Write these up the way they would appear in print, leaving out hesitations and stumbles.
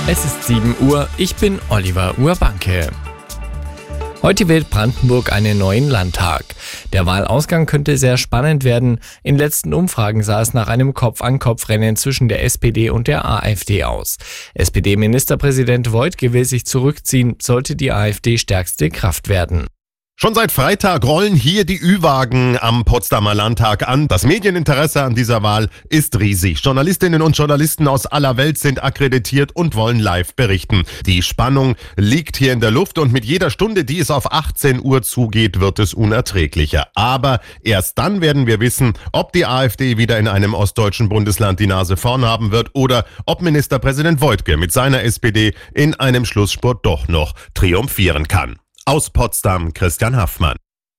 Es ist 7 Uhr, ich bin Oliver Urbanke. Heute wählt Brandenburg einen neuen Landtag. Der Wahlausgang könnte sehr spannend werden. In letzten Umfragen sah es nach einem Kopf-an-Kopf-Rennen zwischen der SPD und der AfD aus. SPD-Ministerpräsident Woidke will sich zurückziehen, sollte die AfD stärkste Kraft werden. Schon seit Freitag rollen hier die Ü-Wagen am Potsdamer Landtag an. Das Medieninteresse an dieser Wahl ist riesig. Journalistinnen und Journalisten aus aller Welt sind akkreditiert und wollen live berichten. Die Spannung liegt hier in der Luft und mit jeder Stunde, die es auf 18 Uhr zugeht, wird es unerträglicher. Aber erst dann werden wir wissen, ob die AfD wieder in einem ostdeutschen Bundesland die Nase vorn haben wird oder ob Ministerpräsident Woidke mit seiner SPD in einem Schlussspurt doch noch triumphieren kann. Aus Potsdam, Christian Haffmann.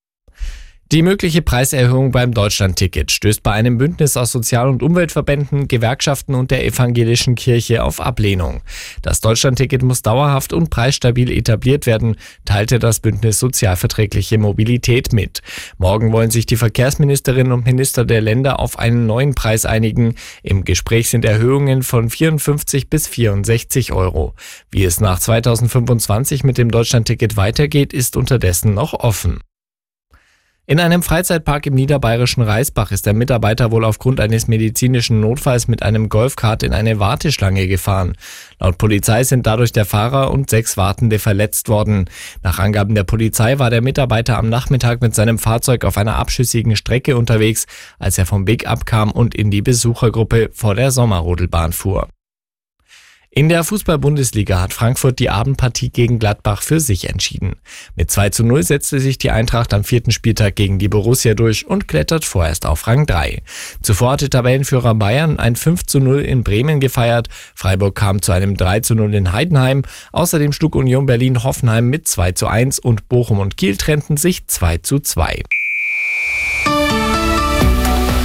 Die mögliche Preiserhöhung beim Deutschlandticket stößt bei einem Bündnis aus Sozial- und Umweltverbänden, Gewerkschaften und der evangelischen Kirche auf Ablehnung. Das Deutschlandticket muss dauerhaft und preisstabil etabliert werden, teilte das Bündnis Sozialverträgliche Mobilität mit. Morgen wollen sich die Verkehrsministerinnen und Minister der Länder auf einen neuen Preis einigen. Im Gespräch sind Erhöhungen von 54 bis 64 Euro. Wie es nach 2025 mit dem Deutschlandticket weitergeht, ist unterdessen noch offen. In einem Freizeitpark im niederbayerischen Reisbach ist der Mitarbeiter wohl aufgrund eines medizinischen Notfalls mit einem Golfkart in eine Warteschlange gefahren. Laut Polizei sind dadurch der Fahrer und 6 Wartende verletzt worden. Nach Angaben der Polizei war der Mitarbeiter am Nachmittag mit seinem Fahrzeug auf einer abschüssigen Strecke unterwegs, als er vom Weg abkam und in die Besuchergruppe vor der Sommerrodelbahn fuhr. In der Fußball-Bundesliga hat Frankfurt die Abendpartie gegen Gladbach für sich entschieden. Mit 2:0 setzte sich die Eintracht am 4. Spieltag gegen die Borussia durch und klettert vorerst auf Rang 3. Zuvor hatte Tabellenführer Bayern ein 5:0 in Bremen gefeiert. Freiburg kam zu einem 3:0 in Heidenheim. Außerdem schlug Union Berlin Hoffenheim mit 2:1 und Bochum und Kiel trennten sich 2:2.